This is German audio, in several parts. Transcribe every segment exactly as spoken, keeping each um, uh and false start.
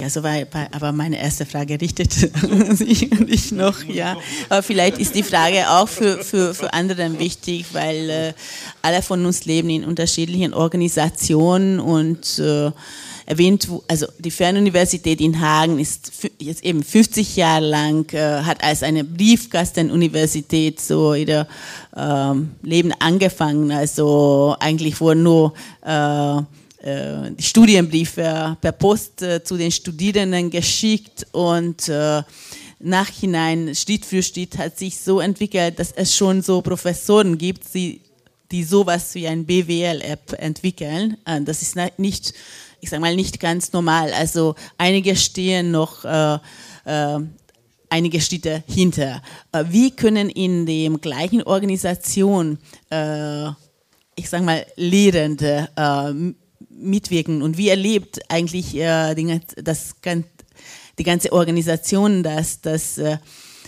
Also weil, aber meine erste Frage richtet sich nicht noch, ja. Aber vielleicht ist die Frage auch für, für, für andere wichtig, weil äh, alle von uns leben in unterschiedlichen Organisationen und äh, erwähnt, also die Fernuniversität in Hagen ist jetzt eben fünfzig Jahre lang, äh, hat als eine Briefkastenuniversität so ihr ähm, Leben angefangen, also eigentlich wurden nur äh, äh, die Studienbriefe per Post äh, zu den Studierenden geschickt und äh, nachhinein, Schritt für Schritt, hat sich so entwickelt, dass es schon so Professoren gibt, die, die sowas wie ein B W L-App entwickeln. Äh, das ist nicht ich sage mal, nicht ganz normal. Also einige stehen noch äh, äh, einige Schritte hinter. Äh, wie können in dem gleichen Organisation, äh, ich sage mal, Lehrende äh, mitwirken und wie erlebt eigentlich äh, die, das, die ganze Organisation das, dass äh,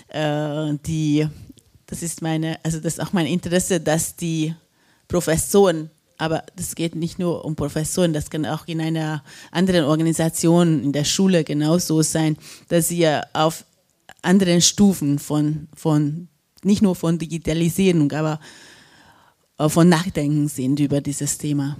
die, das ist meine, also das ist auch mein Interesse, dass die Professoren, aber das geht nicht nur um Professoren, das kann auch in einer anderen Organisation, in der Schule genauso sein, dass sie auf anderen Stufen von, von nicht nur von Digitalisierung, aber von Nachdenken sind über dieses Thema.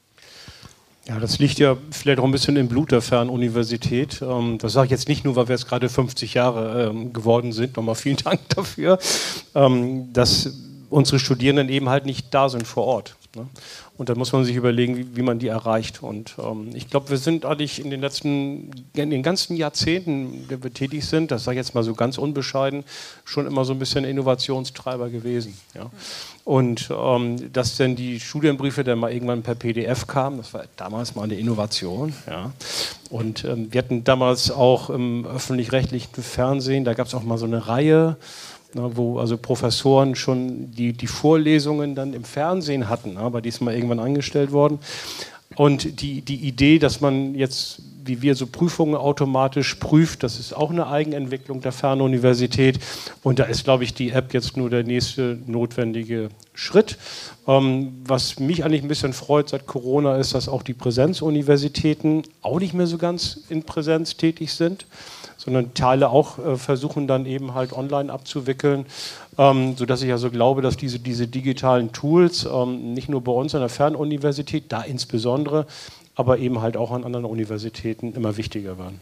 Ja, das liegt ja vielleicht auch ein bisschen im Blut der Fernuniversität. Das sage ich jetzt nicht nur, weil wir jetzt gerade fünfzig Jahre geworden sind. Nochmal vielen Dank dafür, dass unsere Studierenden eben halt nicht da sind vor Ort. Und dann muss man sich überlegen, wie, wie man die erreicht. Und ähm, ich glaube, wir sind eigentlich in den letzten, in den ganzen Jahrzehnten, in denen wir tätig sind, das sage ich jetzt mal so ganz unbescheiden, schon immer so ein bisschen Innovationstreiber gewesen. Ja. Und ähm, dass dann die Studienbriefe dann mal irgendwann per P D F kamen, das war damals mal eine Innovation. Ja. Und ähm, wir hatten damals auch im öffentlich-rechtlichen Fernsehen, da gab es auch mal so eine Reihe, na, wo also Professoren schon die, die Vorlesungen dann im Fernsehen hatten, aber die ist mal irgendwann eingestellt worden. Und die, die Idee, dass man jetzt, wie wir so Prüfungen automatisch prüft, das ist auch eine Eigenentwicklung der Fernuniversität. Und da ist, glaube ich, die App jetzt nur der nächste notwendige Schritt. Ähm, was mich eigentlich ein bisschen freut seit Corona ist, dass auch die Präsenzuniversitäten auch nicht mehr so ganz in Präsenz tätig sind, sondern Teile auch äh, versuchen dann eben halt online abzuwickeln, ähm, sodass ich also glaube, dass diese, diese digitalen Tools ähm, nicht nur bei uns an der Fernuniversität, da insbesondere, aber eben halt auch an anderen Universitäten immer wichtiger werden.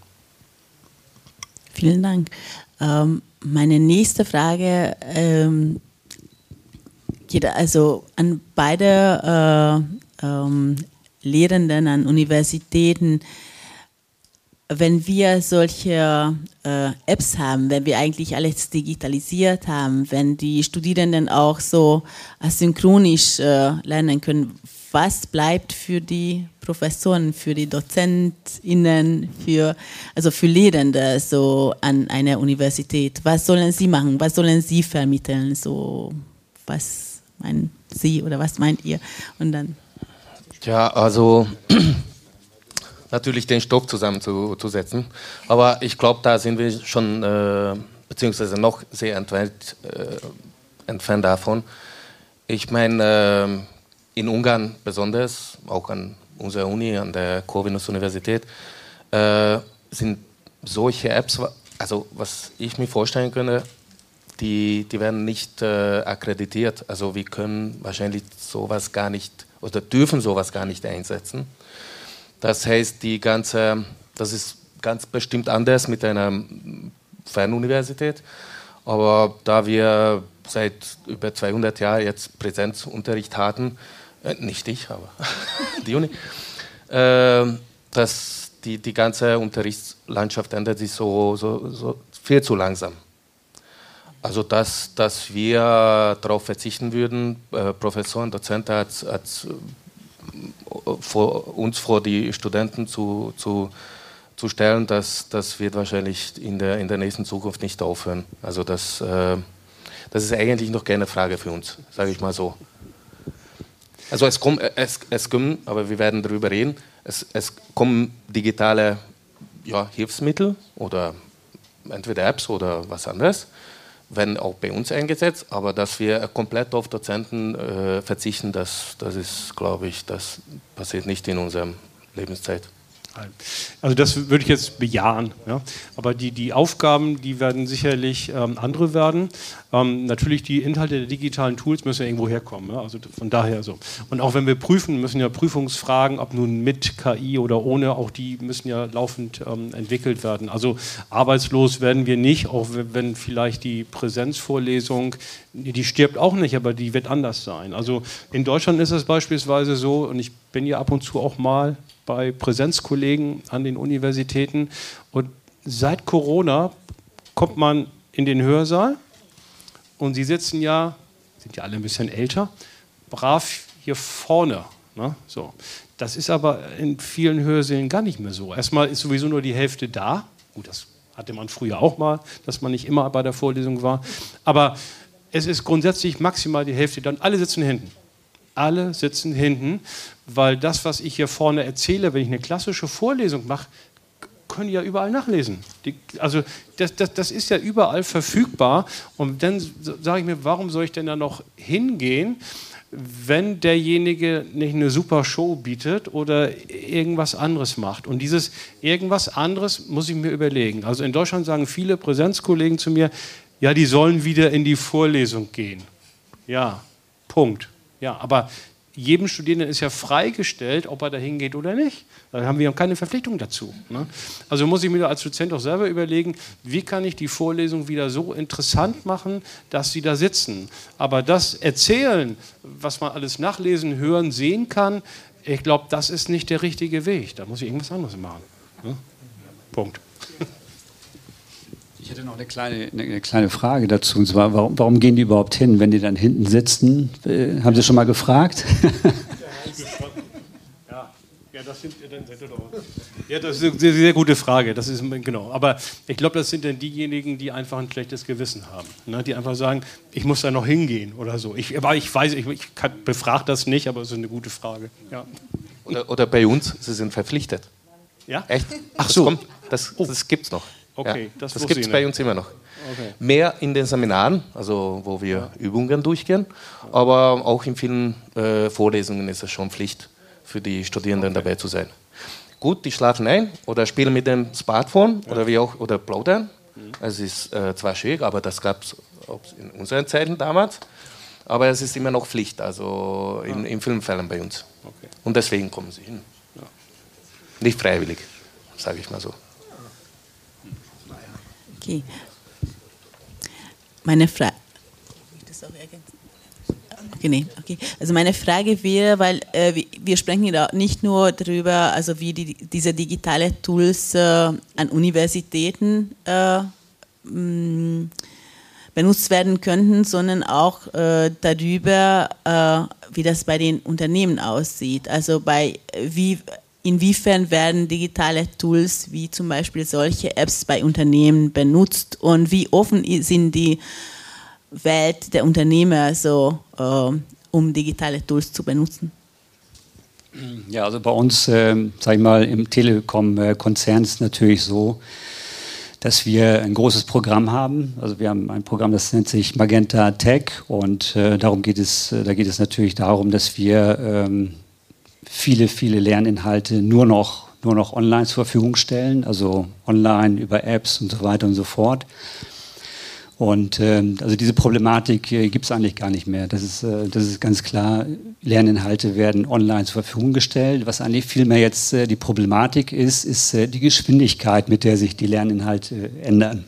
Vielen Dank. Ähm, meine nächste Frage ähm, geht also an beide äh, ähm, Lehrenden an Universitäten. Wenn wir solche äh, Apps haben, wenn wir eigentlich alles digitalisiert haben, wenn die Studierenden auch so asynchronisch äh, lernen können, was bleibt für die Professoren, für die DozentInnen, für, also für Lehrende so an einer Universität? Was sollen sie machen? Was sollen sie vermitteln? So, was meinen Sie oder was meint ihr? Und dann. Ja, also natürlich den Stoff zusammenzusetzen. Aber ich glaube, da sind wir schon, äh, beziehungsweise noch sehr entfernt, äh, entfernt davon. Ich meine, äh, in Ungarn besonders, auch an unserer Uni, an der Corvinus-Universität, äh, sind solche Apps, also was ich mir vorstellen könnte, die, die werden nicht äh, akkreditiert. Also wir können wahrscheinlich sowas gar nicht, oder dürfen sowas gar nicht einsetzen. Das heißt, die ganze, das ist ganz bestimmt anders mit einer Fernuniversität, aber da wir seit über zweihundert Jahren jetzt Präsenzunterricht hatten, äh, nicht ich, aber die Uni, äh, dass die, die ganze Unterrichtslandschaft ändert sich so, so, so viel zu langsam. Also dass, dass wir darauf verzichten würden, äh, Professoren, Dozenten als, als vor uns vor die Studenten zu, zu, zu stellen, das, das wird wahrscheinlich in der, in der nächsten Zukunft nicht aufhören. Also das, äh, das ist eigentlich noch keine Frage für uns, sage ich mal so. Also es kommen, es, es kommen, aber wir werden darüber reden, es, es kommen digitale ja, Hilfsmittel oder entweder Apps oder was anderes, werden auch bei uns eingesetzt, aber dass wir komplett auf Dozenten äh, verzichten, das, das ist, glaube ich, das passiert nicht in unserer Lebenszeit. Also das würde ich jetzt bejahen. Ja? Aber die, die Aufgaben, die werden sicherlich ähm, andere werden. Ähm, natürlich die Inhalte der digitalen Tools müssen ja irgendwo herkommen. Ja? Also von daher so. Und auch wenn wir prüfen, müssen ja Prüfungsfragen, ob nun mit K I oder ohne, auch die müssen ja laufend ähm, entwickelt werden. Also arbeitslos werden wir nicht, auch wenn vielleicht die Präsenzvorlesung, die stirbt auch nicht, aber die wird anders sein. Also in Deutschland ist es beispielsweise so, und ich bin ja ab und zu auch mal bei Präsenzkollegen an den Universitäten. Und seit Corona kommt man in den Hörsaal und sie sitzen ja, sind ja alle ein bisschen älter, brav hier vorne. Ne? So. Das ist aber in vielen Hörsälen gar nicht mehr so. Erstmal ist sowieso nur die Hälfte da. Gut, das hatte man früher auch mal, dass man nicht immer bei der Vorlesung war. Aber es ist grundsätzlich maximal die Hälfte da und alle sitzen hinten. Alle sitzen hinten, weil das, was ich hier vorne erzähle, wenn ich eine klassische Vorlesung mache, können die ja überall nachlesen. Die, also das, das, das ist ja überall verfügbar. Und dann sage ich mir, warum soll ich denn da noch hingehen, wenn derjenige nicht eine super Show bietet oder irgendwas anderes macht. Und dieses irgendwas anderes muss ich mir überlegen. Also in Deutschland sagen viele Präsenzkollegen zu mir, ja, die sollen wieder in die Vorlesung gehen. Ja, Punkt. Ja, aber jedem Studierenden ist ja freigestellt, ob er da hingeht oder nicht. Da haben wir keine Verpflichtung dazu. Ne? Also muss ich mir als Dozent auch selber überlegen, wie kann ich die Vorlesung wieder so interessant machen, dass sie da sitzen. Aber das Erzählen, was man alles nachlesen, hören, sehen kann, ich glaube, das ist nicht der richtige Weg. Da muss ich irgendwas anderes machen. Ne? Punkt. Ich hätte noch eine kleine, eine kleine Frage dazu. Und zwar, warum, warum gehen die überhaupt hin, wenn die dann hinten sitzen? Äh, haben Sie schon mal gefragt? Ja, ja, das sind, ja, das ist eine sehr, sehr gute Frage. Das ist, genau. Aber ich glaube, das sind dann diejenigen, die einfach ein schlechtes Gewissen haben. Ne? Die einfach sagen, ich muss da noch hingehen oder so. Ich, aber ich weiß, ich, ich befrage das nicht, aber es ist eine gute Frage. Ja. Oder, oder bei uns, sie sind verpflichtet. Ja? Echt? Ach das so. Kommt, das oh. das gibt es noch. Okay, ja, das das gibt es bei uns immer noch. Okay. Mehr in den Seminaren, also wo wir ja. Übungen durchgehen, aber auch in vielen äh, Vorlesungen ist es schon Pflicht für die Studierenden okay. dabei zu sein. Gut, die schlafen ein oder spielen mit dem Smartphone ja. oder wie auch oder plaudern. Mhm. Es ist äh, zwar schwierig, aber das gab es in unseren Zeiten damals. Aber es ist immer noch Pflicht, also in, ja. in vielen Fällen bei uns. Okay. Und deswegen kommen sie hin. Ja. Nicht freiwillig, sage ich mal so. Okay. Meine Frage. Okay, nee, okay. Also meine Frage wäre, weil äh, wir sprechen ja nicht nur darüber, also wie die, diese digitale Tools äh, an Universitäten äh, mh, benutzt werden könnten, sondern auch äh, darüber, äh, wie das bei den Unternehmen aussieht. Also bei wie inwiefern werden digitale Tools wie zum Beispiel solche Apps bei Unternehmen benutzt und wie offen sind die Welt der Unternehmer so, äh, um digitale Tools zu benutzen? Ja, also bei uns, äh, sag ich mal, im Telekom-Konzern ist es natürlich so, dass wir ein großes Programm haben. Also wir haben ein Programm, das nennt sich Magenta Tech und äh, darum geht es, da geht es natürlich darum, dass wir ähm, viele, viele Lerninhalte nur noch, nur noch online zur Verfügung stellen, also online über Apps und so weiter und so fort. Und ähm, also diese Problematik äh, gibt es eigentlich gar nicht mehr. Das ist, äh, das ist ganz klar, Lerninhalte werden online zur Verfügung gestellt. Was eigentlich vielmehr jetzt äh, die Problematik ist, ist äh, die Geschwindigkeit, mit der sich die Lerninhalte äh, ändern.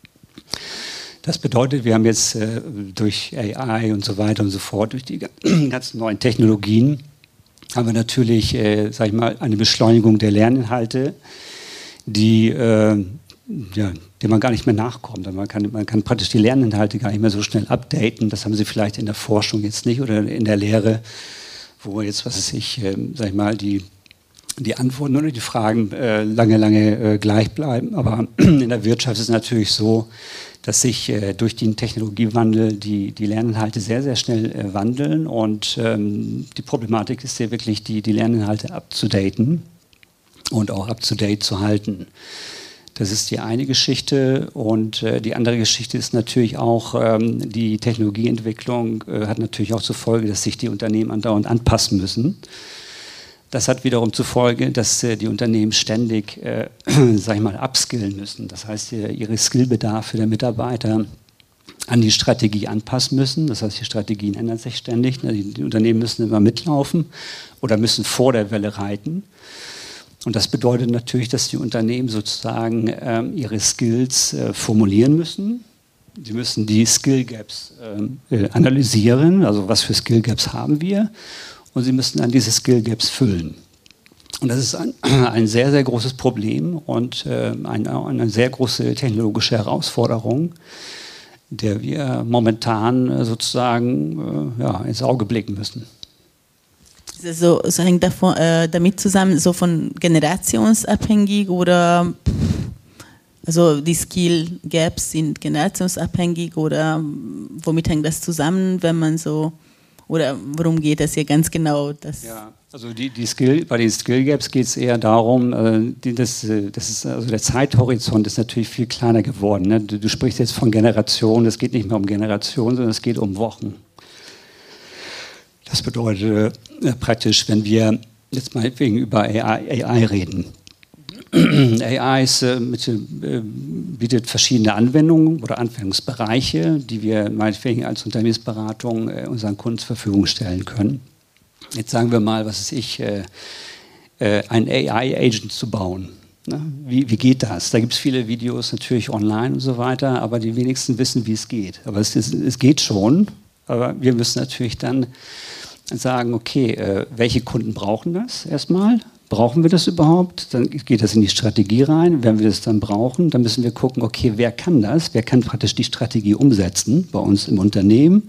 Das bedeutet, wir haben jetzt äh, durch A I und so weiter und so fort, durch die ganzen neuen Technologien, haben wir natürlich, äh, sag ich mal, eine Beschleunigung der Lerninhalte, die, äh, ja, dem man gar nicht mehr nachkommt. Man kann, man kann praktisch die Lerninhalte gar nicht mehr so schnell updaten. Das haben sie vielleicht in der Forschung jetzt nicht oder in der Lehre, wo jetzt, was weiß ich, äh, sag ich mal, die, die Antworten oder die Fragen äh, lange, lange äh, gleich bleiben. Aber in der Wirtschaft ist es natürlich so, dass sich äh, durch den Technologiewandel die, die Lerninhalte sehr, sehr schnell äh, wandeln und ähm, die Problematik ist ja wirklich, die, die Lerninhalte abzudaten und auch up-to-date zu halten. Das ist die eine Geschichte und äh, die andere Geschichte ist natürlich auch, ähm, die Technologieentwicklung äh, hat natürlich auch zur Folge, dass sich die Unternehmen andauernd anpassen müssen. Das hat wiederum zur Folge, dass äh, die Unternehmen ständig, äh, sag ich mal, upskillen müssen. Das heißt, äh, ihre Skillbedarfe der Mitarbeiter an die Strategie anpassen müssen. Das heißt, die Strategien ändern sich ständig. Die, die Unternehmen müssen immer mitlaufen oder müssen vor der Welle reiten. Und das bedeutet natürlich, dass die Unternehmen sozusagen äh, ihre Skills äh, formulieren müssen. Sie müssen die Skill Gaps äh, analysieren, also was für Skill Gaps haben wir. Und sie müssen dann diese Skill Gaps füllen. Und das ist ein, ein sehr, sehr großes Problem und äh, eine, eine sehr große technologische Herausforderung, der wir momentan äh, sozusagen äh, ja, ins Auge blicken müssen. So, so hängt davon, äh, damit zusammen, so von generationsabhängig oder also die Skill Gaps sind generationsabhängig oder womit hängt das zusammen, wenn man so oder worum geht das hier ganz genau? Das ja, also die, die Skill, bei den Skill Gaps geht es eher darum, äh, die, das, das ist, also der Zeithorizont ist natürlich viel kleiner geworden. Ne? Du, du sprichst jetzt von Generationen, es geht nicht mehr um Generationen, sondern es geht um Wochen. Das bedeutet äh, praktisch, wenn wir jetzt meinetwegen über A I, A I reden. A I ist, äh, mit, äh, bietet verschiedene Anwendungen oder Anwendungsbereiche, die wir meinetwegen als Unternehmensberatung äh, unseren Kunden zur Verfügung stellen können. Jetzt sagen wir mal, was ist ich, äh, äh, ein A I-Agent zu bauen. Ne? Wie, wie geht das? Da gibt es viele Videos natürlich online und so weiter, aber die wenigsten wissen, wie es geht. Aber es, ist, es geht schon, aber wir müssen natürlich dann sagen, okay, äh, welche Kunden brauchen das erstmal? Brauchen wir das überhaupt? Dann geht das in die Strategie rein. Wenn wir das dann brauchen, dann müssen wir gucken, okay, wer kann das? Wer kann praktisch die Strategie umsetzen bei uns im Unternehmen?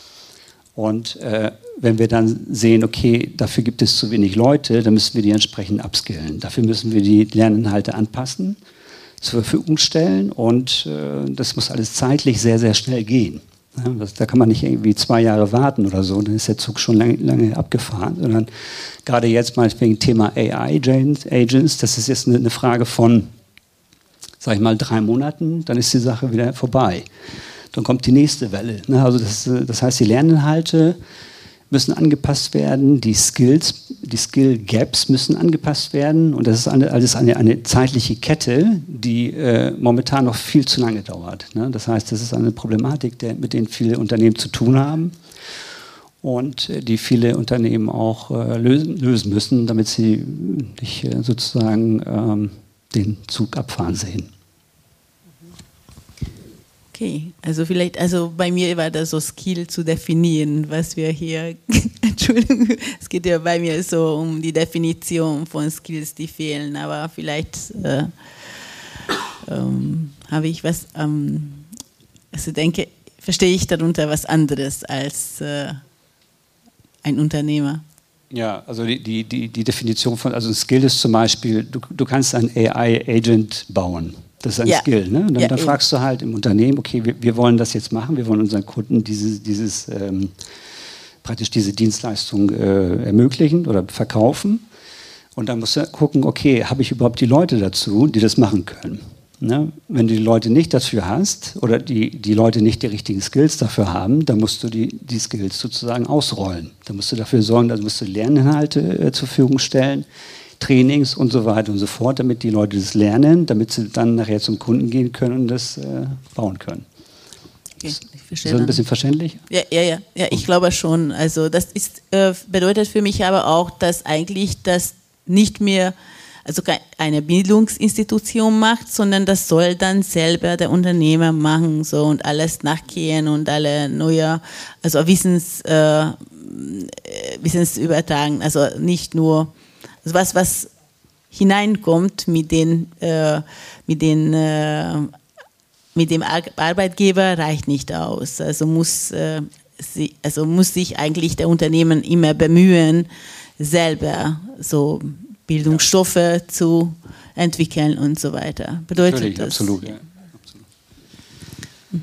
Und äh, wenn wir dann sehen, okay, dafür gibt es zu wenig Leute, dann müssen wir die entsprechend upskillen. Dafür müssen wir die Lerninhalte anpassen, zur Verfügung stellen und äh, das muss alles zeitlich sehr, sehr schnell gehen. Ja, das, da kann man nicht irgendwie zwei Jahre warten oder so, dann ist der Zug schon lange, lange abgefahren, sondern gerade jetzt mal wegen Thema A I-Agents, das ist jetzt eine, eine Frage von, sag ich mal, drei Monaten, dann ist die Sache wieder vorbei. Dann kommt die nächste Welle. Ne? Also das, das heißt, die Lerninhalte müssen angepasst werden, die Skills, die Skill Gaps müssen angepasst werden und das ist eine, alles eine, eine zeitliche Kette, die äh, momentan noch viel zu lange dauert. Ne? Das heißt, das ist eine Problematik, der, mit der viele Unternehmen zu tun haben und äh, die viele Unternehmen auch äh, lösen, lösen müssen, damit sie nicht äh, sozusagen ähm, den Zug abfahren sehen. Okay, also vielleicht, also bei mir war das so Skill zu definieren, was wir hier, Entschuldigung, es geht ja bei mir so um die Definition von Skills, die fehlen, aber vielleicht äh, ähm, habe ich was, ähm, also denke, verstehe ich darunter was anderes als äh, ein Unternehmer. Ja, also die, die, die, die Definition von, also ein Skill ist zum Beispiel, du, du kannst einen A I-Agent bauen. Das ist ein ja. Skill. Ne? Und dann, ja, dann fragst du halt im Unternehmen, okay, wir, wir wollen das jetzt machen, wir wollen unseren Kunden dieses, dieses, ähm, praktisch diese Dienstleistung äh, ermöglichen oder verkaufen. Und dann musst du gucken, okay, habe ich überhaupt die Leute dazu, die das machen können? Ne? Wenn du die Leute nicht dafür hast oder die, die Leute nicht die richtigen Skills dafür haben, dann musst du die, die Skills sozusagen ausrollen. Dann musst du dafür sorgen, dann musst du Lerninhalte äh, zur Verfügung stellen, Trainings und so weiter und so fort, damit die Leute das lernen, damit sie dann nachher zum Kunden gehen können und das äh, bauen können. Okay, ich verstehe. Ist das ein bisschen verständlich? Ja, ja, ja, ja, ich glaube schon. Also das ist, äh, bedeutet für mich aber auch, dass eigentlich das nicht mehr also eine Bildungsinstitution macht, sondern das soll dann selber der Unternehmer machen so und alles nachgehen und alle neue, also Wissens, äh, Wissens übertragen, also nicht nur also was, was hineinkommt mit, den, äh, mit, den, äh, mit dem Ar- Arbeitgeber, reicht nicht aus. Also muss, äh, sie, also muss sich eigentlich der Unternehmen immer bemühen, selber so Bildungsstoffe ja. zu entwickeln und so weiter. Bedeutet Natürlich, das? absolut. Ja. absolut. Mhm.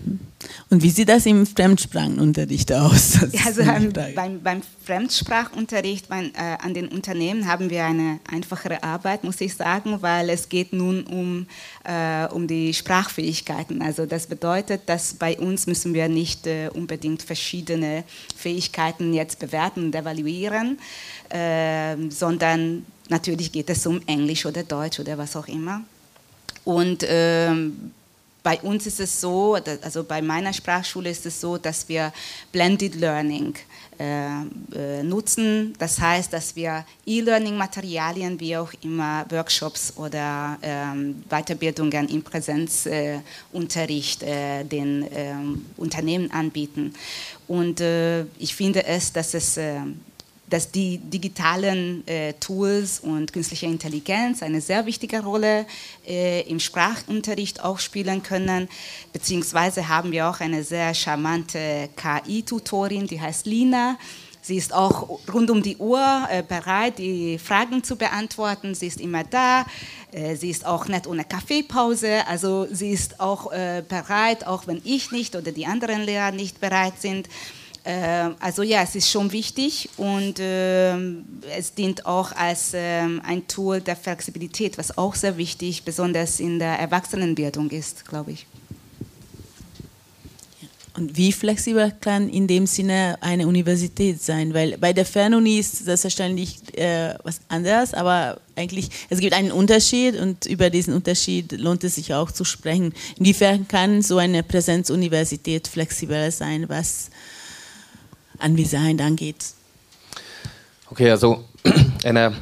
Und wie sieht das im Fremdsprachenunterricht aus? Also ähm, beim, beim Fremdsprachunterricht bei, äh, an den Unternehmen haben wir eine einfachere Arbeit, muss ich sagen, weil es geht nun um, äh, um die Sprachfähigkeiten. Also das bedeutet, dass bei uns müssen wir nicht äh, unbedingt verschiedene Fähigkeiten jetzt bewerten und evaluieren, äh, sondern natürlich geht es um Englisch oder Deutsch oder was auch immer. Und ähm, bei uns ist es so, also bei meiner Sprachschule ist es so, dass wir Blended Learning äh, äh, nutzen. Das heißt, dass wir E-Learning-Materialien wie auch immer Workshops oder ähm, Weiterbildungen im Präsenzunterricht äh, äh, den äh, Unternehmen anbieten. Und äh, ich finde es, dass es äh, dass die digitalen äh, Tools und künstliche Intelligenz eine sehr wichtige Rolle äh, im Sprachunterricht auch spielen können, beziehungsweise haben wir auch eine sehr charmante K I-Tutorin, die heißt Lina. Sie ist auch rund um die Uhr äh, bereit, die Fragen zu beantworten. Sie ist immer da. Äh, sie ist auch nicht ohne Kaffeepause. Also sie ist auch äh, bereit, auch wenn ich nicht oder die anderen Lehrer nicht bereit sind. Also ja, es ist schon wichtig und äh, es dient auch als äh, ein Tool der Flexibilität, was auch sehr wichtig, besonders in der Erwachsenenbildung ist, glaube ich. Und wie flexibel kann in dem Sinne eine Universität sein? Weil bei der Fernuni ist selbstverständlich äh, was anderes, aber eigentlich, es gibt einen Unterschied und über diesen Unterschied lohnt es sich auch zu sprechen. Inwiefern kann so eine Präsenzuniversität flexibler sein, was an Design angeht? Okay, also eine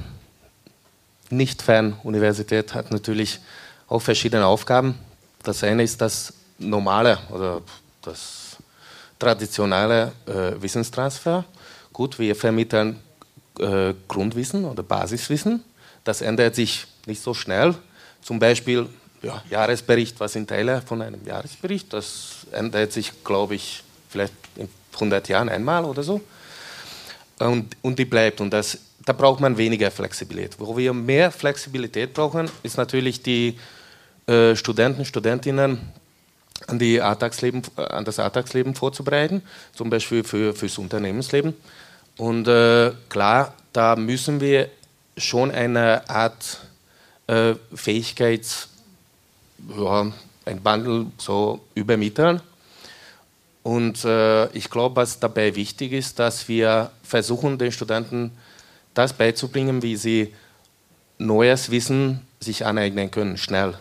Nicht-Fernuniversität hat natürlich auch verschiedene Aufgaben. Das eine ist das normale oder das traditionelle äh, Wissenstransfer. Gut, wir vermitteln äh, Grundwissen oder Basiswissen. Das ändert sich nicht so schnell. Zum Beispiel ja, Jahresbericht, was sind Teile von einem Jahresbericht? Das ändert sich, glaube ich, vielleicht in hundert Jahren einmal oder so. Und, und die bleibt. Und das, da braucht man weniger Flexibilität. Wo wir mehr Flexibilität brauchen, ist natürlich die äh, Studenten, Studentinnen an, die Alltagsleben, an das Alltagsleben vorzubereiten, zum Beispiel für, fürs Unternehmensleben. Und äh, klar, da müssen wir schon eine Art äh, Fähigkeits, ja, ein Bundle so übermitteln. Und äh, ich glaube, was dabei wichtig ist, dass wir versuchen, den Studenten das beizubringen, wie sie neues Wissen sich aneignen können, schnell.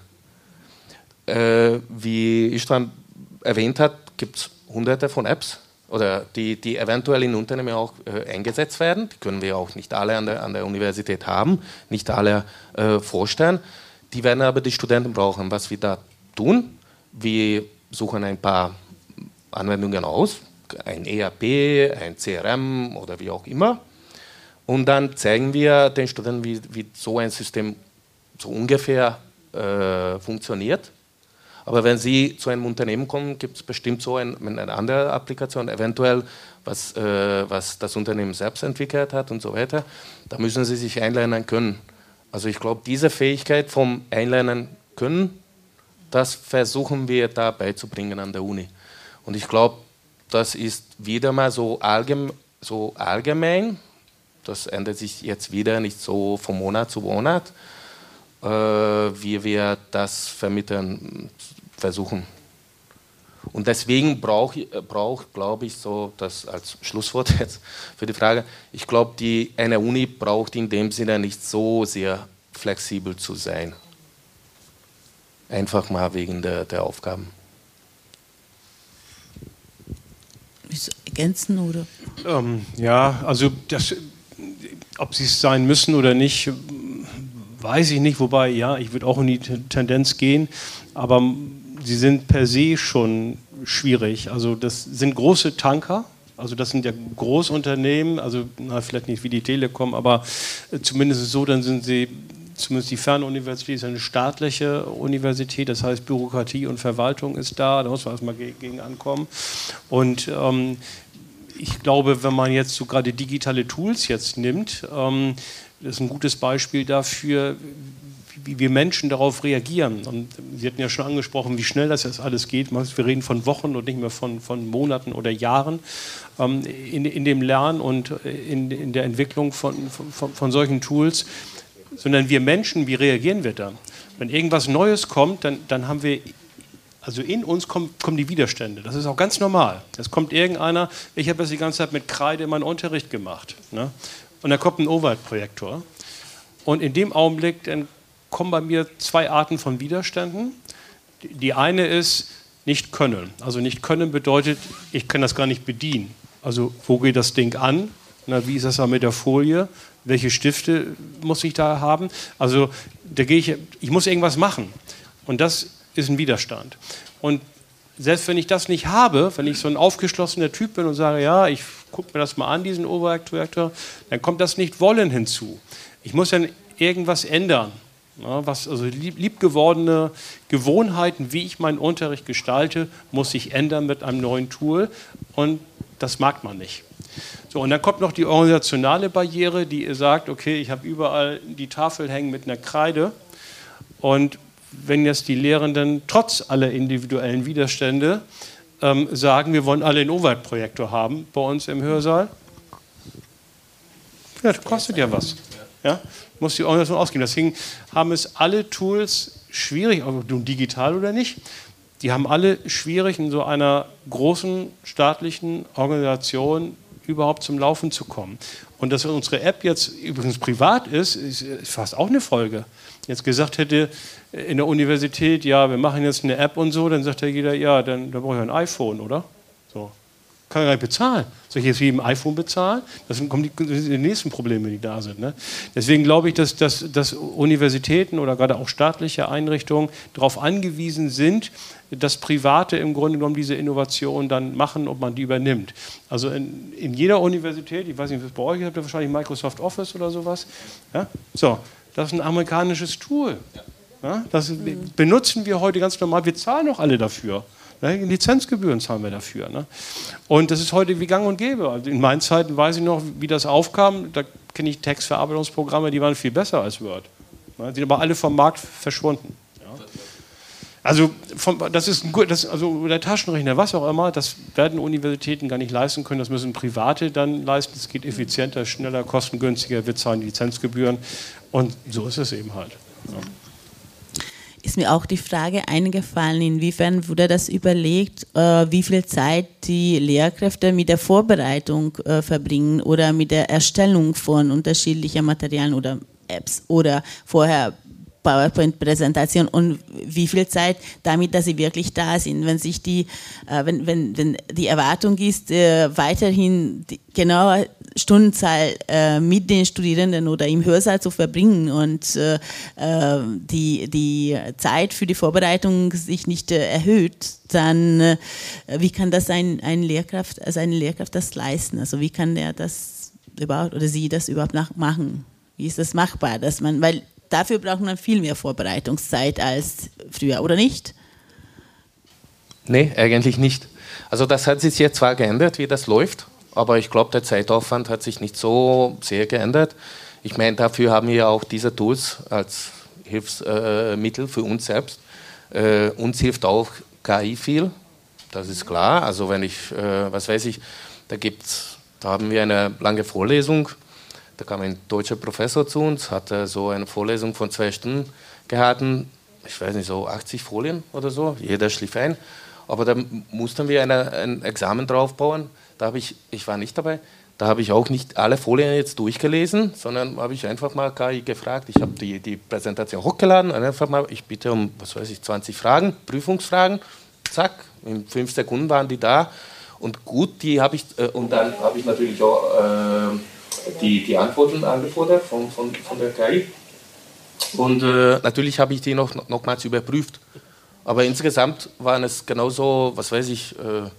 Äh, wie Istvan erwähnt hat, gibt es hunderte von Apps, oder die, die eventuell in Unternehmen auch äh, eingesetzt werden. Die können wir auch nicht alle an der, an der Universität haben, nicht alle äh, vorstellen. Die werden aber die Studenten brauchen. Was wir da tun, wir suchen ein paar Anwendungen aus, ein E R P, ein C R M oder wie auch immer. Und dann zeigen wir den Studenten, wie, wie so ein System so ungefähr äh, funktioniert. Aber wenn Sie zu einem Unternehmen kommen, gibt es bestimmt so ein, eine andere Applikation, eventuell, was, äh, was das Unternehmen selbst entwickelt hat und so weiter. Da müssen Sie sich einlernen können. Also ich glaube, diese Fähigkeit vom Einlernen können, das versuchen wir da beizubringen an der Uni. Und ich glaube, das ist wieder mal so, allgeme so allgemein, das ändert sich jetzt wieder nicht so von Monat zu Monat, äh, wie wir das vermitteln versuchen. Und deswegen brauche, brauch, glaube ich, so das als Schlusswort jetzt für die Frage, ich glaube, die, eine Uni braucht in dem Sinne nicht so sehr flexibel zu sein. Einfach mal wegen der, der Aufgaben. Ergänzen oder? Ähm, ja, also das, ob sie es sein müssen oder nicht, weiß ich nicht. Wobei, ja, ich würde auch in die Tendenz gehen, aber sie sind per se schon schwierig. Also das sind große Tanker, also das sind ja Großunternehmen, also na, vielleicht nicht wie die Telekom, aber zumindest so, dann sind sie, zumindest die Fernuniversität ist eine staatliche Universität, das heißt Bürokratie und Verwaltung ist da, da muss man erstmal gegen ankommen. Und ähm, ich glaube, wenn man jetzt so gerade digitale Tools jetzt nimmt, ähm, das ist ein gutes Beispiel dafür, wie wir Menschen darauf reagieren. Und Sie hatten ja schon angesprochen, wie schnell das jetzt alles geht. Wir reden von Wochen und nicht mehr von, von Monaten oder Jahren ähm, in, in dem Lernen und in, in der Entwicklung von, von, von solchen Tools. Sondern wir Menschen, wie reagieren wir da? Wenn irgendwas Neues kommt, dann, dann haben wir, also in uns kommen, kommen die Widerstände. Das ist auch ganz normal. Es kommt irgendeiner, ich habe das die ganze Zeit mit Kreide in meinen Unterricht gemacht. Ne? Und dann kommt ein Overhead-Projektor. Und in dem Augenblick dann kommen bei mir zwei Arten von Widerständen. Die eine ist nicht können. Also nicht können bedeutet, ich kann das gar nicht bedienen. Also wo geht das Ding an? Na, wie ist das da mit der Folie? Welche Stifte muss ich da haben? Also da gehe ich, ich muss irgendwas machen. Und das ist ein Widerstand. Und selbst wenn ich das nicht habe, wenn ich so ein aufgeschlossener Typ bin und sage, ja, ich gucke mir das mal an, diesen Overhead-Projektor, dann kommt das Nicht-Wollen hinzu. Ich muss dann irgendwas ändern. Ja, was, also lieb, liebgewordene Gewohnheiten, wie ich meinen Unterricht gestalte, muss sich ändern mit einem neuen Tool. Und das mag man nicht. So, und dann kommt noch die organisationale Barriere, die sagt, okay, ich habe überall die Tafel hängen mit einer Kreide. Und wenn jetzt die Lehrenden trotz aller individuellen Widerstände ähm, sagen, wir wollen alle einen Overhead-Projektor haben bei uns im Hörsaal, ja, das kostet ja was. Ja, muss die Organisation ausgeben. Deswegen haben es alle Tools schwierig, ob nun digital oder nicht, die haben alle schwierig, in so einer großen staatlichen Organisation überhaupt zum Laufen zu kommen. Und dass unsere App jetzt übrigens privat ist, ist fast auch eine Folge. Jetzt gesagt hätte in der Universität, ja, wir machen jetzt eine App und so, dann sagt ja jeder, ja, dann, dann brauche ich ein iPhone, oder? So. Kann ich gar nicht bezahlen. Soll ich jetzt wie im iPhone bezahlen? Das kommen die, die nächsten Probleme, die da sind. Ne? Deswegen glaube ich, dass, dass, dass Universitäten oder gerade auch staatliche Einrichtungen darauf angewiesen sind, dass Private im Grunde genommen diese Innovation dann machen und man die übernimmt. Also in, in jeder Universität, ich weiß nicht, was bei euch habt ihr wahrscheinlich Microsoft Office oder sowas. Ja? So, das ist ein amerikanisches Tool. Ja? Das mhm. benutzen wir heute ganz normal. Wir zahlen auch alle dafür. Ne, Lizenzgebühren zahlen wir dafür. Ne? Und das ist heute wie gang und gäbe. Also in meinen Zeiten weiß ich noch, wie das aufkam. Da kenne ich Textverarbeitungsprogramme, die waren viel besser als Word. Ne? Sind aber alle vom Markt verschwunden. Ja? Also vom, das ist ein, das, also der Taschenrechner, was auch immer, das werden Universitäten gar nicht leisten können. Das müssen Private dann leisten. Es geht effizienter, schneller, kostengünstiger. Wir zahlen die Lizenzgebühren. Und so ist es eben halt. Ja. Ist mir auch die Frage eingefallen, inwiefern wurde das überlegt, äh, wie viel Zeit die Lehrkräfte mit der Vorbereitung äh, verbringen oder mit der Erstellung von unterschiedlichen Materialien oder Apps oder vorher PowerPoint-Präsentation und wie viel Zeit damit, dass sie wirklich da sind. Wenn sich die, äh, wenn, wenn, wenn die Erwartung ist, äh, weiterhin die genaue Stundenzahl äh, mit den Studierenden oder im Hörsaal zu verbringen und äh, die, die Zeit für die Vorbereitung sich nicht äh, erhöht, dann äh, wie kann das ein, ein Lehrkraft, also eine Lehrkraft das leisten? Also wie kann der das überhaupt oder sie das überhaupt nach machen? Wie ist das machbar, dass man, weil dafür braucht man viel mehr Vorbereitungszeit als früher, oder nicht? Nee, eigentlich nicht. Also das hat sich jetzt zwar geändert, wie das läuft, aber ich glaube, der Zeitaufwand hat sich nicht so sehr geändert. Ich meine, dafür haben wir ja auch diese Tools als Hilfsmittel für uns selbst. Äh, uns hilft auch K I viel, das ist klar. Also wenn ich, äh, was weiß ich, da gibt's, da haben wir eine lange Vorlesung. Da kam ein deutscher Professor zu uns, hatte so eine Vorlesung von zwei Stunden gehalten, ich weiß nicht, so achtzig Folien oder so, jeder schlief ein. Aber da mussten wir eine, ein Examen draufbauen, da habe ich, ich war nicht dabei, da habe ich auch nicht alle Folien jetzt durchgelesen, sondern habe ich einfach mal K I gefragt, ich habe die, die Präsentation hochgeladen und einfach mal, ich bitte um, was weiß ich, zwanzig Fragen, Prüfungsfragen, zack, in fünf Sekunden waren die da und gut, die habe ich, äh, und dann habe ich natürlich auch äh, Die, die Antworten angefordert von, von, von der K I. Und äh, natürlich habe ich die noch, nochmals überprüft. Aber insgesamt waren es genauso, was weiß ich, äh,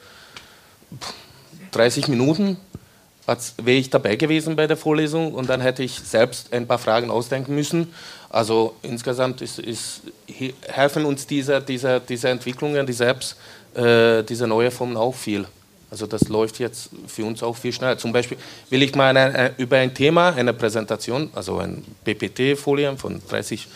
dreißig Minuten, als wäre ich dabei gewesen bei der Vorlesung und dann hätte ich selbst ein paar Fragen ausdenken müssen. Also insgesamt ist, ist, helfen uns diese, diese, diese Entwicklungen, diese Apps, äh, diese neue Formen auch viel. Also das läuft jetzt für uns auch viel schneller. Zum Beispiel will ich mal eine, über ein Thema, eine Präsentation, also ein P P T-Folien von dreißig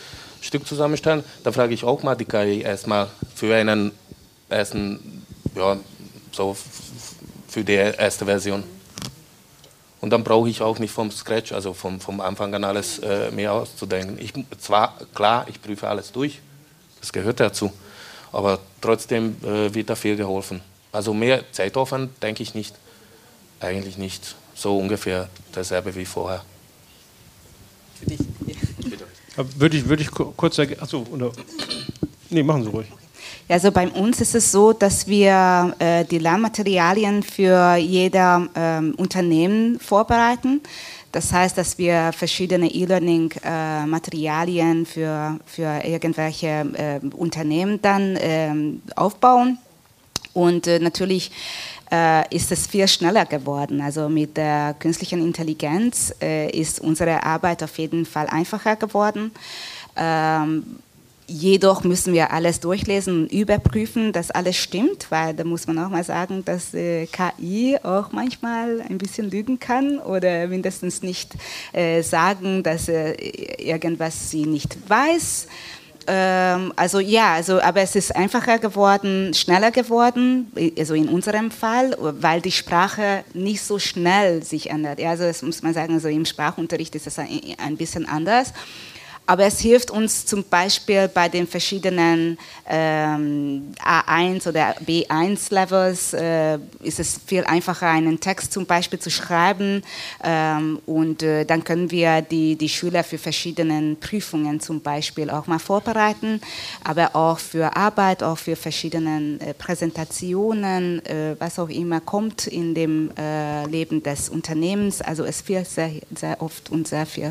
Stück zusammenstellen, dann frage ich auch mal die K I erstmal für einen ersten, ja, so für die erste Version. Und dann brauche ich auch nicht vom Scratch, also vom, vom Anfang an alles äh, mehr auszudenken. Ich, zwar, klar, ich prüfe alles durch, das gehört dazu, aber trotzdem äh, wird da viel geholfen. Also mehr Zeitaufwand denke ich nicht, eigentlich nicht. So ungefähr dasselbe wie vorher. Für dich. Ja. Würde ich, würde ich kurz sagen, achso, oder, nee, machen Sie ruhig. Also bei uns ist es so, dass wir äh, die Lernmaterialien für jeder ähm, Unternehmen vorbereiten. Das heißt, dass wir verschiedene E-Learning-Materialien äh, für, für irgendwelche äh, Unternehmen dann äh, aufbauen. Und äh, natürlich äh, ist es viel schneller geworden. Also mit der künstlichen Intelligenz äh, ist unsere Arbeit auf jeden Fall einfacher geworden. Ähm, Jedoch müssen wir alles durchlesen und überprüfen, dass alles stimmt, weil da muss man auch mal sagen, dass äh, K I auch manchmal ein bisschen lügen kann oder mindestens nicht äh, sagen, dass äh, irgendwas sie nicht weiß. Ähm, also ja, also, aber es ist einfacher geworden, schneller geworden, also in unserem Fall, weil die Sprache nicht so schnell sich ändert. Ja, also das muss man sagen, also im Sprachunterricht ist es ein, ein bisschen anders. Aber es hilft uns zum Beispiel bei den verschiedenen ähm, A eins oder B eins Levels, äh, ist es viel einfacher, einen Text zum Beispiel zu schreiben. Ähm, und äh, dann können wir die, die Schüler für verschiedene Prüfungen zum Beispiel auch mal vorbereiten, aber auch für Arbeit, auch für verschiedene äh, Präsentationen, äh, was auch immer kommt in dem äh, Leben des Unternehmens. Also es fehlt sehr, sehr oft und sehr viel.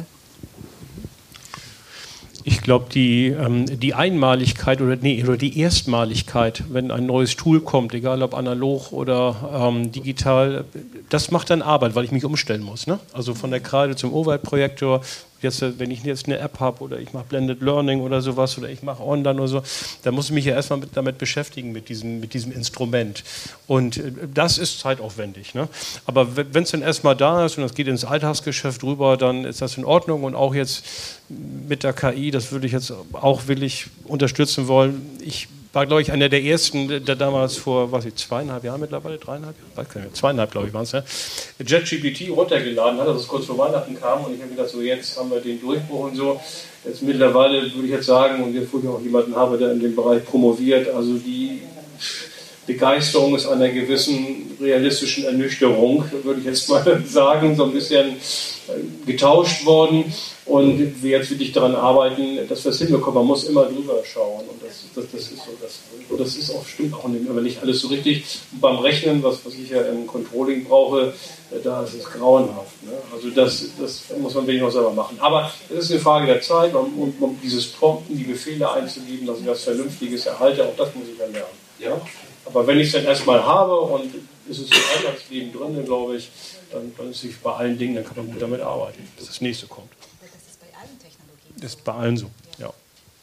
Ich glaube, die, ähm, die Einmaligkeit oder, nee, oder die Erstmaligkeit, wenn ein neues Tool kommt, egal ob analog oder ähm, digital, das macht dann Arbeit, weil ich mich umstellen muss. Ne? Also von der Kreide zum Overhead-Projektor, jetzt, wenn ich jetzt eine App habe oder ich mache Blended Learning oder sowas oder ich mache Online oder so, dann muss ich mich ja erstmal mit, damit beschäftigen, mit diesem, mit diesem Instrument. Und äh, das ist zeitaufwendig. Ne? Aber wenn es dann erstmal da ist und das geht ins Alltagsgeschäft rüber, dann ist das in Ordnung. Und auch jetzt mit der K I, das würde ich jetzt auch willig unterstützen wollen. Ich war, glaube ich, einer der ersten, der damals vor, was ich, zweieinhalb Jahren mittlerweile, dreieinhalb Jahre, zweieinhalb, glaube ich, waren es, ja, JetGPT runtergeladen hat, dass es kurz vor Weihnachten kam und ich habe gedacht, so jetzt haben wir den Durchbruch und so. Jetzt mittlerweile würde ich jetzt sagen, und bevor ich auch jemanden habe, der in dem Bereich promoviert, also die Begeisterung ist einer gewissen realistischen Ernüchterung, würde ich jetzt mal sagen, so ein bisschen getauscht worden. Und wir jetzt wirklich daran arbeiten, dass wir es hinbekommen. Man muss immer drüber schauen. Und das, das, das ist so. Das, und das ist auch, stimmt auch nicht, aber nicht alles so richtig. Und beim Rechnen, was, was ich ja im Controlling brauche, da ist es grauenhaft. Ne? Also das, das muss man wirklich noch selber machen. Aber es ist eine Frage der Zeit, um, um, um dieses Prompten, die Befehle einzugeben, dass ich was Vernünftiges erhalte. Auch das muss ich ja lernen. Ja? Aber wenn ich es dann erstmal habe und es ist im Alltagsleben drin, glaube ich, dann, dann ist es bei allen Dingen, dann kann man gut damit arbeiten, bis das nächste kommt. Das ist bei allen so, ja.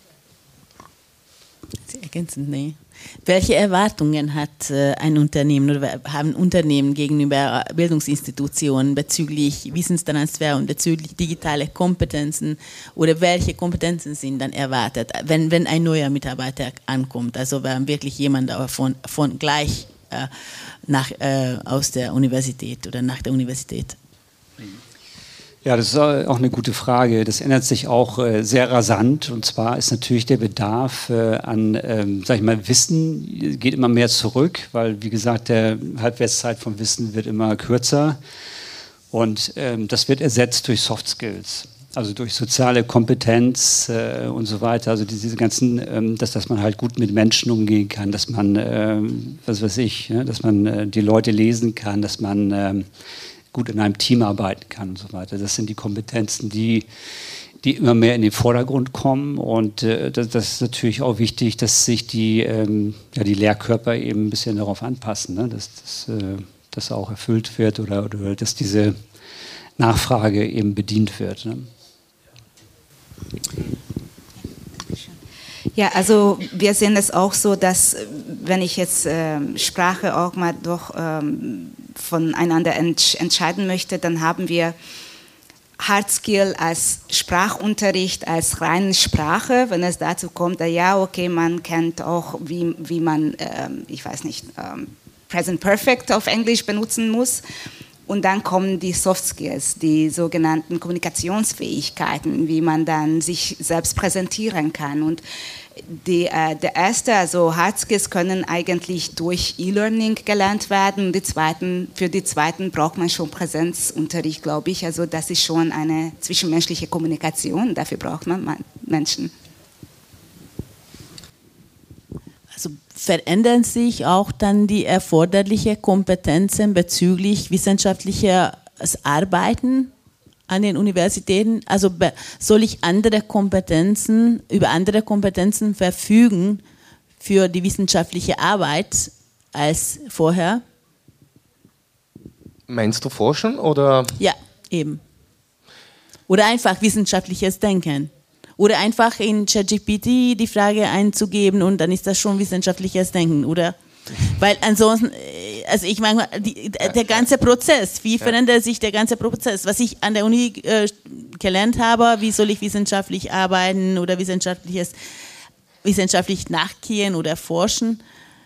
Sie ergänzend, nee. Welche Erwartungen hat äh, ein Unternehmen oder haben Unternehmen gegenüber Bildungsinstitutionen bezüglich Wissenstransfer und bezüglich digitale Kompetenzen oder welche Kompetenzen sind dann erwartet, wenn, wenn ein neuer Mitarbeiter ankommt, also wenn wirklich jemand von, von gleich äh, nach, äh, aus der Universität oder nach der Universität? Ja, das ist auch eine gute Frage. Das ändert sich auch äh, sehr rasant. Und zwar ist natürlich der Bedarf äh, an, ähm, sag ich mal, Wissen geht immer mehr zurück, weil, wie gesagt, der Halbwertszeit vom Wissen wird immer kürzer. Und ähm, das wird ersetzt durch Soft Skills, also durch soziale Kompetenz äh, und so weiter. Also diese ganzen, ähm, dass, dass man halt gut mit Menschen umgehen kann, dass man, ähm, was weiß ich, ja, dass man äh, die Leute lesen kann, dass man ähm, gut in einem Team arbeiten kann und so weiter. Das sind die Kompetenzen, die, die immer mehr in den Vordergrund kommen. Und äh, das, das ist natürlich auch wichtig, dass sich die, ähm, ja, die Lehrkörper eben ein bisschen darauf anpassen, ne? dass das äh, dass auch erfüllt wird oder, oder dass diese Nachfrage eben bedient wird. Ne? Ja, also wir sehen es auch so, dass wenn ich jetzt äh, Sprache auch mal doch ähm, voneinander entsch- entscheiden möchte, dann haben wir Hard Skill als Sprachunterricht, als reine Sprache, wenn es dazu kommt, ja, okay, man kennt auch, wie, wie man, ähm, ich weiß nicht, ähm, Present Perfect auf Englisch benutzen muss. Und dann kommen die Soft Skills, die sogenannten Kommunikationsfähigkeiten, wie man dann sich selbst präsentieren kann. Und die, äh, der erste, also Hard Skills, können eigentlich durch E-Learning gelernt werden. Und die zweiten, für die zweiten braucht man schon Präsenzunterricht, glaube ich. Also das ist schon eine zwischenmenschliche Kommunikation. Dafür braucht man Menschen. Also verändern sich auch dann die erforderlichen Kompetenzen bezüglich wissenschaftliches Arbeiten an den Universitäten? Also soll ich andere Kompetenzen, über andere Kompetenzen verfügen für die wissenschaftliche Arbeit als vorher? Meinst du Forschen oder? Ja, eben. Oder einfach wissenschaftliches Denken. Oder einfach in ChatGPT die Frage einzugeben und dann ist das schon wissenschaftliches Denken, oder? Weil ansonsten, also ich meine, die, der ganze Prozess, wie verändert sich der ganze Prozess? Was ich an der Uni äh, gelernt habe, wie soll ich wissenschaftlich arbeiten oder wissenschaftliches, wissenschaftlich nachgehen oder forschen?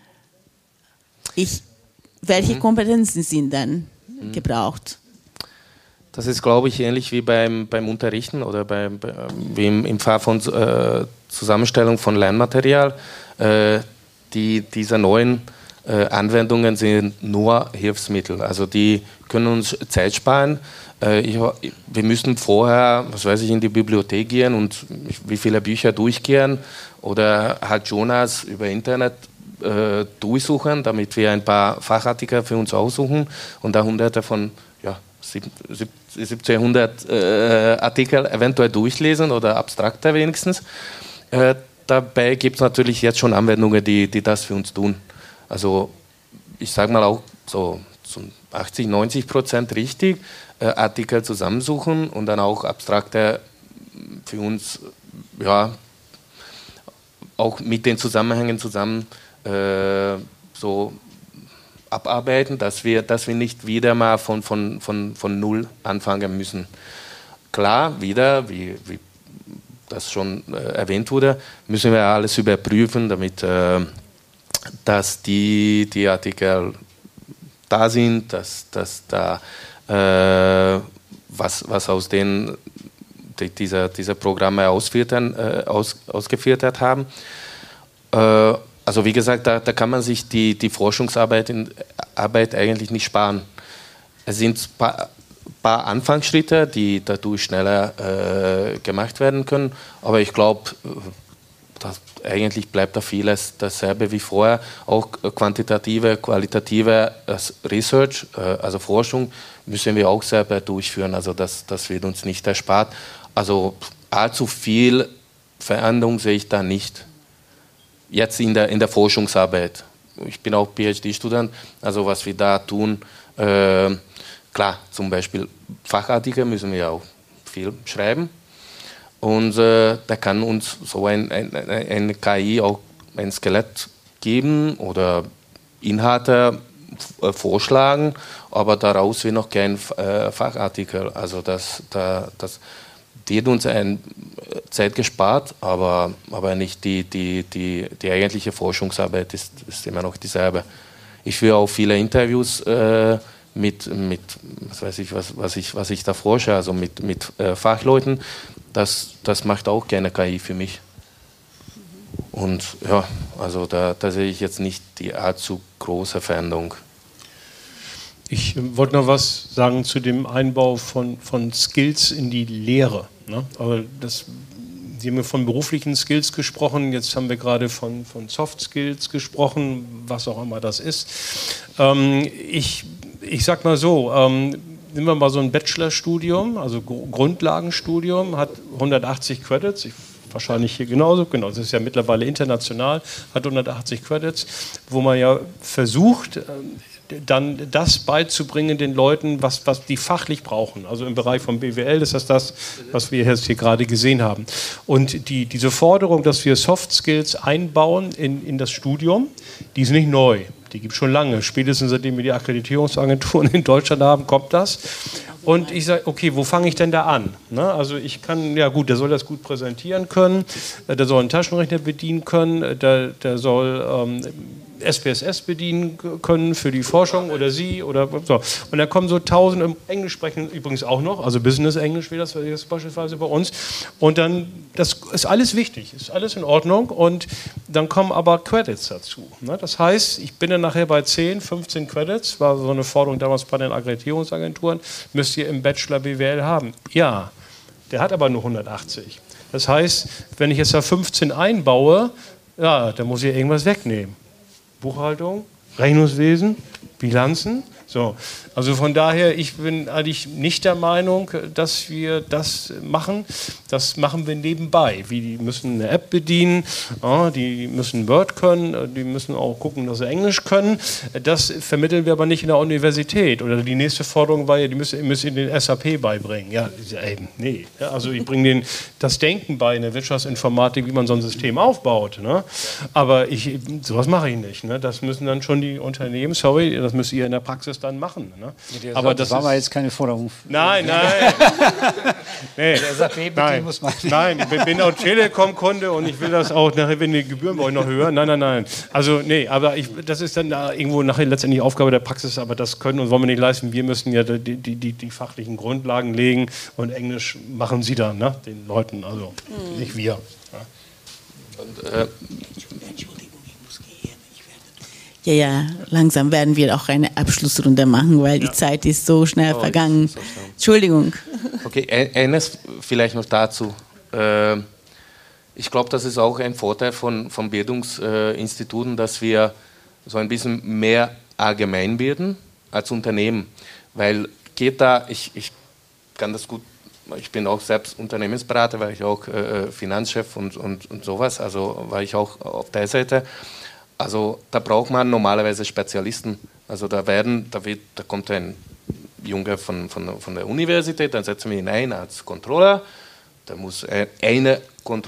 Ich, welche mhm. Kompetenzen sind dann mhm. gebraucht? Das ist, glaube ich, ähnlich wie beim, beim Unterrichten oder beim, wie im, im Fall von äh, Zusammenstellung von Lernmaterial. Äh, die, diese neuen äh, Anwendungen sind nur Hilfsmittel. Also die können uns Zeit sparen. Äh, ich, wir müssen vorher, was weiß ich, in die Bibliothek gehen und wie viele Bücher durchgehen oder halt Jonas über Internet äh, durchsuchen, damit wir ein paar Fachartikel für uns aussuchen und da hunderte von ja, siebzehnhundert äh, Artikel eventuell durchlesen oder abstrakter wenigstens. Äh, dabei gibt es natürlich jetzt schon Anwendungen, die, die das für uns tun. Also ich sage mal auch so, so achtzig, neunzig Prozent richtig, äh, Artikel zusammensuchen und dann auch abstrakter für uns, ja, auch mit den Zusammenhängen zusammen äh, so abarbeiten, dass wir, dass wir nicht wieder mal von, von, von, von Null anfangen müssen. Klar, wieder, wie, wie das schon äh, erwähnt wurde, müssen wir alles überprüfen, damit äh, dass die, die Artikel da sind, dass, dass da äh, was, was aus den die, dieser, dieser Programme ausfiltern, äh, aus, ausgefiltert haben. Äh, Also wie gesagt, da, da kann man sich die, die Forschungsarbeit in, Arbeit eigentlich nicht sparen. Es sind ein paar, paar Anfangsschritte, die dadurch schneller äh, gemacht werden können, aber ich glaube, eigentlich bleibt da vieles dasselbe wie vorher. Auch quantitative, qualitative Research, äh, also Forschung, müssen wir auch selber durchführen. Also das, das wird uns nicht erspart. Also allzu viel Veränderung sehe ich da nicht. Jetzt in der, in der Forschungsarbeit. Ich bin auch PhD-Student, also was wir da tun, äh, klar, zum Beispiel Fachartikel müssen wir auch viel schreiben und äh, da kann uns so ein, ein, eine K I auch ein Skelett geben oder Inhalte äh, vorschlagen, aber daraus wird noch kein äh, Fachartikel. Also das, da, das die hat uns eine Zeit gespart, aber, aber nicht die, die, die, die eigentliche Forschungsarbeit ist, ist immer noch dieselbe. Ich führe auch viele Interviews äh, mit, mit was weiß ich, was, was ich, was ich da forsche, also mit, mit äh, Fachleuten. Das, das macht auch gerne K I für mich. Und ja, also da, da sehe ich jetzt nicht die allzu große Veränderung. Ich äh, wollte noch was sagen zu dem Einbau von, von Skills in die Lehre. Ne? Aber das, Sie haben ja von beruflichen Skills gesprochen, jetzt haben wir gerade von, von Soft Skills gesprochen, was auch immer das ist. Ähm, ich ich sag mal so, ähm, nehmen wir mal so ein Bachelorstudium, also Grundlagenstudium, hat hundertachtzig Credits, ich, wahrscheinlich hier genauso, genau, das ist ja mittlerweile international, hat hundertachtzig Credits, wo man ja versucht, dann das beizubringen den Leuten, was, was die fachlich brauchen. Also im Bereich von B W L ist das das, was wir jetzt hier gerade gesehen haben. Und die, diese Forderung, dass wir Soft Skills einbauen in, in das Studium, die ist nicht neu. Die gibt es schon lange. Spätestens seitdem wir die Akkreditierungsagenturen in Deutschland haben, kommt das. Und ich sage, okay, wo fange ich denn da an? Ne? Also ich kann, ja gut, der soll das gut präsentieren können, der soll einen Taschenrechner bedienen können, der, der soll ähm, S P S S bedienen können für die Forschung oder Sie oder so. Und da kommen so tausend, im Englisch sprechen übrigens auch noch, also Business-Englisch wie das, das beispielsweise bei uns. Und dann, das ist alles wichtig, ist alles in Ordnung. Und dann kommen aber Credits dazu. Ne? Das heißt, ich bin dann nachher bei zehn, fünfzehn Credits, war so eine Forderung damals bei den Akkreditierungsagenturen, müsst ihr im Bachelor B W L haben. Ja, der hat aber nur hundertachtzig. Das heißt, wenn ich jetzt da fünfzehn einbaue, ja, dann muss ich irgendwas wegnehmen. Buchhaltung, Rechnungswesen, Bilanzen. So. Also von daher, ich bin eigentlich nicht der Meinung, dass wir das machen. Das machen wir nebenbei. Wie, die müssen eine App bedienen, ja, die müssen Word können, die müssen auch gucken, dass sie Englisch können. Das vermitteln wir aber nicht in der Universität. Oder die nächste Forderung war ja, die müssen, müssen ihnen den S A P beibringen. Ja, ey, nee. Ja, also ich bringe denen das Denken bei in der Wirtschaftsinformatik, wie man so ein System aufbaut. Ne? Aber ich, sowas mache ich nicht. Ne? Das müssen dann schon die Unternehmen, sorry, das müsst ihr in der Praxis dann machen. Ne? Ja, aber das, das war aber jetzt keine Forderung. Nein, nein. nee. Der S A P nein. muss man nein, ich bin auch Telekom-Kunde und ich will das auch nachher, wenn die Gebühren bei euch noch höher. Nein, nein, nein. Also nee, aber ich, das ist dann da irgendwo nachher letztendlich Aufgabe der Praxis, aber das können und wollen wir nicht leisten. Wir müssen ja die, die, die, die fachlichen Grundlagen legen und Englisch machen sie dann, ne? Den Leuten, also mhm. nicht wir. Ja. Und, äh, Ja, ja, langsam werden wir auch eine Abschlussrunde machen, weil ja. die Zeit ist so schnell oh, vergangen. So schnell. Entschuldigung. Okay, eines vielleicht noch dazu. Ich glaube, das ist auch ein Vorteil von, von Bildungsinstituten, dass wir so ein bisschen mehr allgemein werden als Unternehmen. Weil geht da, ich, ich kann das gut, ich bin auch selbst Unternehmensberater, weil ich auch äh, Finanzchef und, und, und sowas, also war ich auch auf der Seite. Also da braucht man normalerweise Spezialisten. Also da werden, da wird, da kommt ein Junge von, von, von der Universität, dann setzen wir ihn ein als Controller. Der muss eine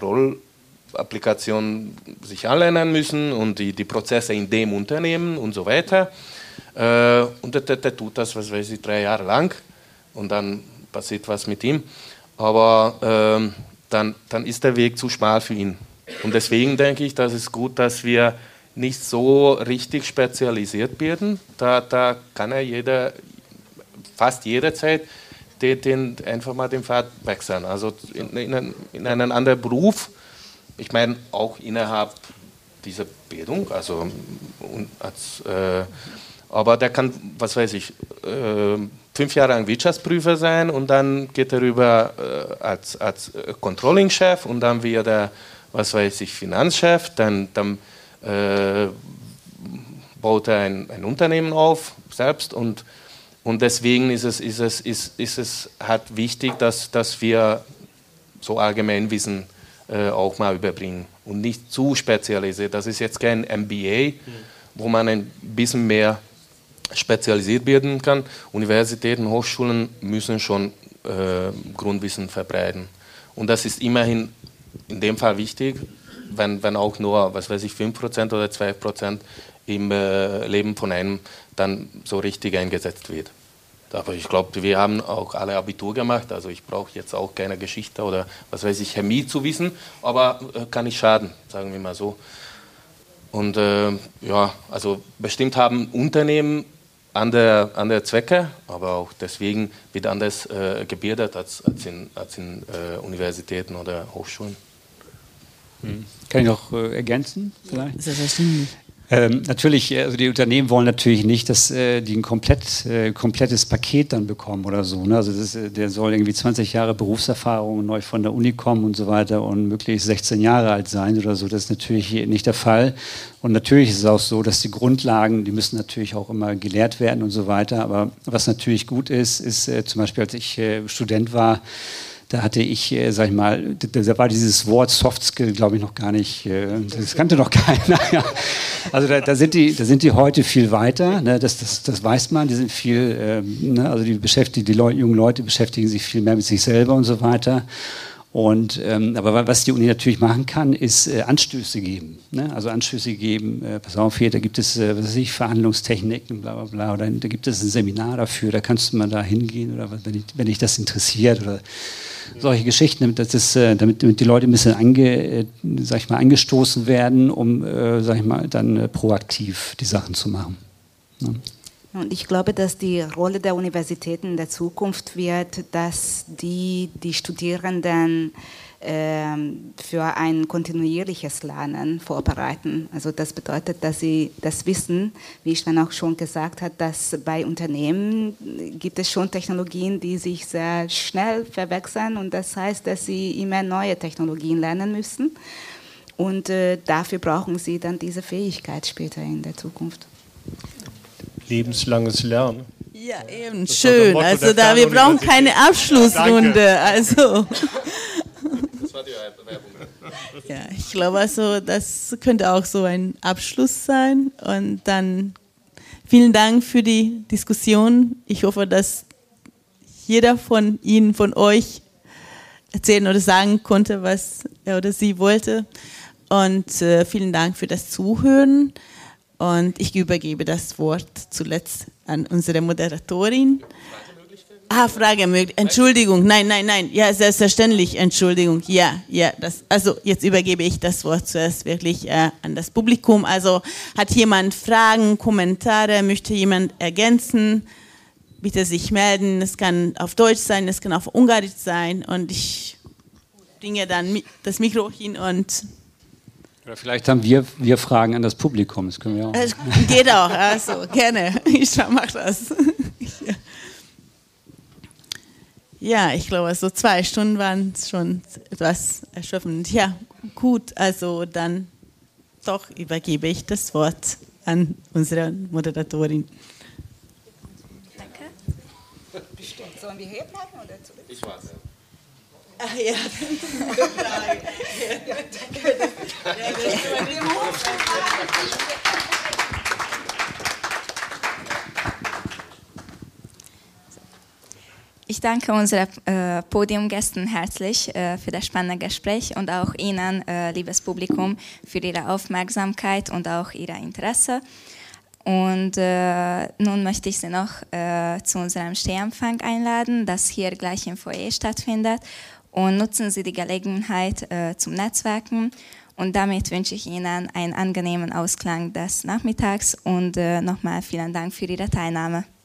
Kontrollapplikation sich anlernen müssen und die, die Prozesse in dem Unternehmen und so weiter. Und der, der, der tut das, was weiß ich, drei Jahre lang und dann passiert was mit ihm. Aber ähm, dann, dann ist der Weg zu schmal für ihn. Und deswegen denke ich, dass es gut, dass wir nicht so richtig spezialisiert werden. Da, da kann er jeder, fast jederzeit den, den, einfach mal den Pfad wechseln. Also in, in, in einen anderen Beruf, ich meine auch innerhalb dieser Bildung, also als, äh, aber der kann, was weiß ich, äh, fünf Jahre lang Wirtschaftsprüfer sein und dann geht er rüber äh, als, als Controlling-Chef und dann wird er, was weiß ich, Finanzchef, dann, dann Äh, baut er ein, ein Unternehmen auf, selbst. Und, und deswegen ist es, ist es, ist, ist es halt wichtig, dass, dass wir so Allgemeinwissen äh, auch mal überbringen und nicht zu spezialisiert. Das ist jetzt kein M B A, wo man ein bisschen mehr spezialisiert werden kann. Universitäten, Hochschulen müssen schon äh, Grundwissen verbreiten. Und das ist immerhin in dem Fall wichtig, Wenn, wenn auch nur, was weiß ich, fünf Prozent oder zwei Prozent im äh, Leben von einem dann so richtig eingesetzt wird. Aber ich glaube, wir haben auch alle Abitur gemacht, also ich brauche jetzt auch keine Geschichte oder, was weiß ich, Chemie zu wissen, aber äh, kann nicht schaden, sagen wir mal so. Und äh, ja, also bestimmt haben Unternehmen andere, andere Zwecke, aber auch deswegen wird anders äh, gebildet als, als in, als in äh, Universitäten oder Hochschulen. Kann ich noch äh, ergänzen? Vielleicht? Selbstverständlich. Ähm, natürlich, also die Unternehmen wollen natürlich nicht, dass äh, die ein komplett, äh, komplettes Paket dann bekommen oder so. Ne? Also das, äh, der soll irgendwie zwanzig Jahre Berufserfahrung, neu von der Uni kommen und so weiter und möglichst sechzehn Jahre alt sein oder so. Das ist natürlich nicht der Fall. Und natürlich ist es auch so, dass die Grundlagen, die müssen natürlich auch immer gelehrt werden und so weiter. Aber was natürlich gut ist, ist äh, zum Beispiel, als ich äh, Student war, da hatte ich, äh, sag ich mal, da, da war dieses Wort Soft Skill, glaube ich, noch gar nicht, äh, das kannte noch keiner. Ja. Also da, da, sind die, da sind die heute viel weiter, ne? das, das, das weiß man, die sind viel, ähm, ne? also die, beschäftigen, die Leu- jungen Leute beschäftigen sich viel mehr mit sich selber und so weiter. Und, ähm, aber was die Uni natürlich machen kann, ist äh, Anstöße geben. Ne? Also Anstöße geben, äh, pass auf, hier, da gibt es äh, was weiß ich, Verhandlungstechniken, bla bla bla, oder da gibt es ein Seminar dafür, da kannst du mal da hingehen, oder wenn dich, wenn dich das interessiert, oder solche Geschichten, damit, das ist, äh, damit, damit die Leute ein bisschen ange, äh, sag ich mal, angestoßen werden, um äh, sag ich mal, dann äh, proaktiv die Sachen zu machen. Ne? Und ich glaube, dass die Rolle der Universitäten in der Zukunft wird, dass die, die Studierenden ähm, für ein kontinuierliches Lernen vorbereiten. Also das bedeutet, dass sie das wissen, wie ich dann auch schon gesagt habe, dass bei Unternehmen gibt es schon Technologien, die sich sehr schnell verwechseln, und das heißt, dass sie immer neue Technologien lernen müssen, und äh, dafür brauchen sie dann diese Fähigkeit später in der Zukunft. Lebenslanges Lernen. Ja, eben, das schön. Also da, wir brauchen keine Abschlussrunde. Ja, also. Das war die Werbung. Ja, ich glaube also, das könnte auch so ein Abschluss sein. Und dann vielen Dank für die Diskussion. Ich hoffe, dass jeder von Ihnen, von euch erzählen oder sagen konnte, was er oder sie wollte. Und äh, vielen Dank für das Zuhören. Und ich übergebe das Wort zuletzt an unsere Moderatorin. Ah, Frage möglich. Entschuldigung, nein, nein, nein. Ja, selbstverständlich, Entschuldigung. Ja, ja. Das, also jetzt übergebe ich das Wort zuerst wirklich äh, an das Publikum. Also hat jemand Fragen, Kommentare, möchte jemand ergänzen? Bitte sich melden. Es kann auf Deutsch sein, es kann auf Ungarisch sein. Und ich bringe dann das Mikro hin und... Oder vielleicht haben wir, wir Fragen an das Publikum, das können wir auch. Es geht auch, also gerne. Ich mache das. Ja, ich glaube, so zwei Stunden waren schon etwas erschöpfend. Ja, gut, also dann doch übergebe ich das Wort an unsere Moderatorin. Danke. Bestimmt. Sollen wir hier bleiben oder zurück? Ich warte. Ach ja, Frage. Ja, danke. Ich danke unseren äh, Podiumgästen herzlich äh, für das spannende Gespräch und auch Ihnen, äh, liebes Publikum, für Ihre Aufmerksamkeit und auch Ihr Interesse. Und äh, nun möchte ich Sie noch äh, zu unserem Stehempfang einladen, das hier gleich im Foyer stattfindet. Und nutzen Sie die Gelegenheit äh, zum Netzwerken. Und damit wünsche ich Ihnen einen angenehmen Ausklang des Nachmittags und äh, nochmal vielen Dank für Ihre Teilnahme.